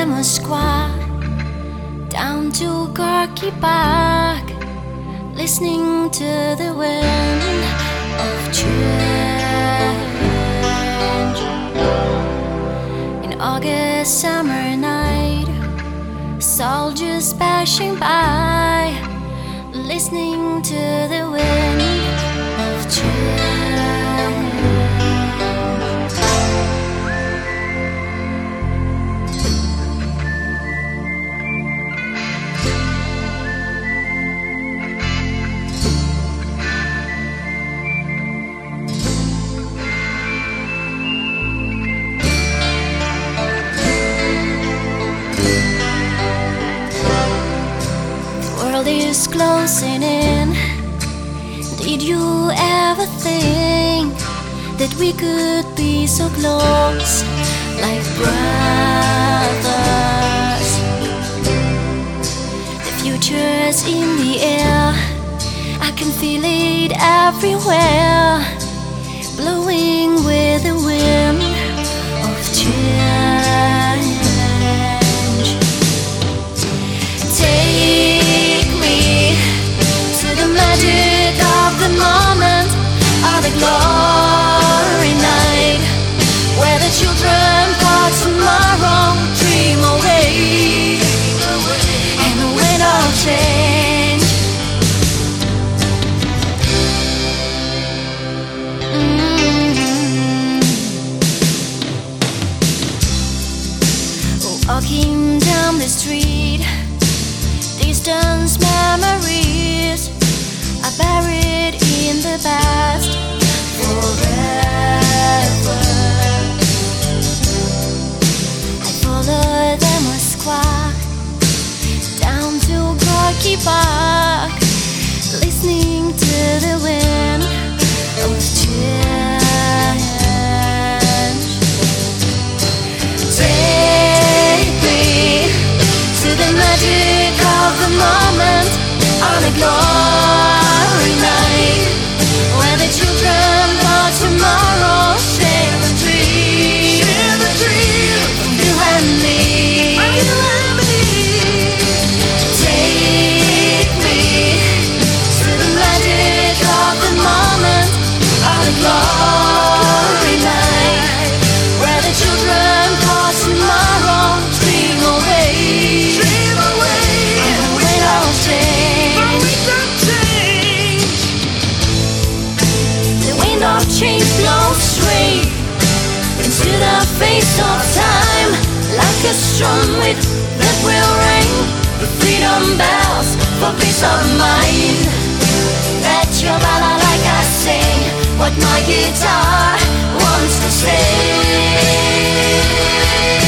the Moskva down to Gorky Park, listening to the wind of change. In August summer night, soldiers passing by, listening to the wind of change. Is closing in. Did you ever think that we could be so close, like brothers? The future's in the air, I can feel it everywhere, blowing with the wind of change. Magic of the moment, of the glory night, where the children for tomorrow dream away, and the wind of change. Walking down the street, distance memories are buried in the past forever. I follow the Moskva down to Gorky Park, listening to the wind of change. Take me to the magic of the moment, on a glory night, where the children for tomorrow share the dream, you and me. Take me to the magic of the moment, of the glory night, where the children for tomorrow dream away, and the wind of change. Change blows straight into the face of time, like a strong wind that will ring the freedom bells for peace of mind. Bet your dollar like I sing what my guitar wants to say.